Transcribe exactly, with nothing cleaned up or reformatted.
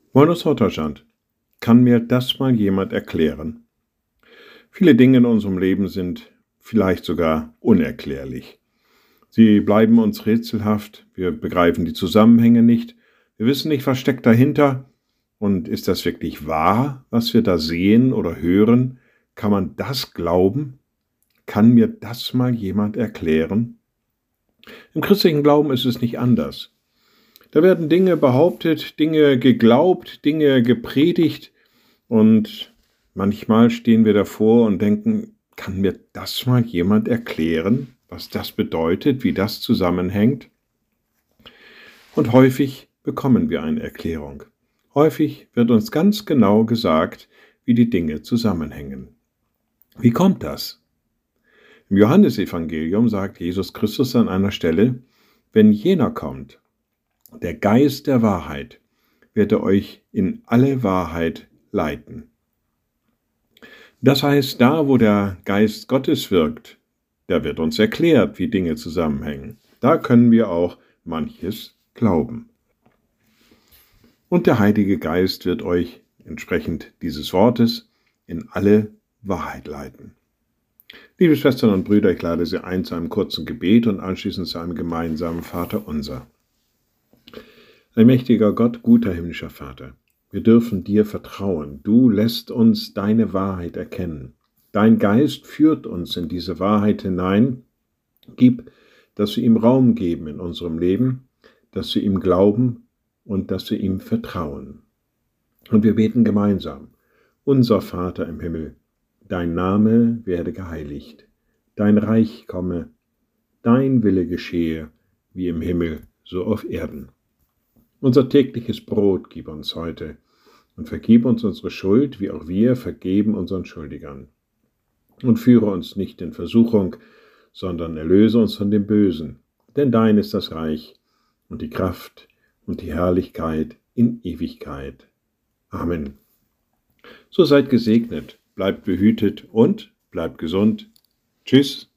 Moin aus Norddeutschland. Kann mir das mal jemand erklären? Viele Dinge in unserem Leben sind vielleicht sogar unerklärlich. Sie bleiben uns rätselhaft, wir begreifen die Zusammenhänge nicht, wir wissen nicht, was steckt dahinter. Und ist das wirklich wahr, was wir da sehen oder hören? Kann man das glauben? Kann mir das mal jemand erklären? Im christlichen Glauben ist es nicht anders. Da werden Dinge behauptet, Dinge geglaubt, Dinge gepredigt und manchmal stehen wir davor und denken, kann mir das mal jemand erklären, was das bedeutet, wie das zusammenhängt? Und häufig bekommen wir eine Erklärung. Häufig wird uns ganz genau gesagt, wie die Dinge zusammenhängen. Wie kommt das? Im Johannesevangelium sagt Jesus Christus an einer Stelle, wenn jener kommt, der Geist der Wahrheit, wird er euch in alle Wahrheit leiten. Das heißt, da wo der Geist Gottes wirkt, da wird uns erklärt, wie Dinge zusammenhängen. Da können wir auch manches glauben. Und der Heilige Geist wird euch entsprechend dieses Wortes in alle Wahrheit leiten. Liebe Schwestern und Brüder, ich lade Sie ein zu einem kurzen Gebet und anschließend zu einem gemeinsamen Vaterunser. Allmächtiger Gott, guter himmlischer Vater, wir dürfen dir vertrauen. Du lässt uns deine Wahrheit erkennen. Dein Geist führt uns in diese Wahrheit hinein. Gib, dass wir ihm Raum geben in unserem Leben, dass wir ihm glauben und dass wir ihm vertrauen. Und wir beten gemeinsam. Unser Vater im Himmel, dein Name werde geheiligt. Dein Reich komme, dein Wille geschehe, wie im Himmel, so auf Erden. Unser tägliches Brot gib uns heute und vergib uns unsere Schuld, wie auch wir vergeben unseren Schuldigern. Und führe uns nicht in Versuchung, sondern erlöse uns von dem Bösen. Denn dein ist das Reich und die Kraft und die Herrlichkeit in Ewigkeit. Amen. So seid gesegnet, bleibt behütet und bleibt gesund. Tschüss.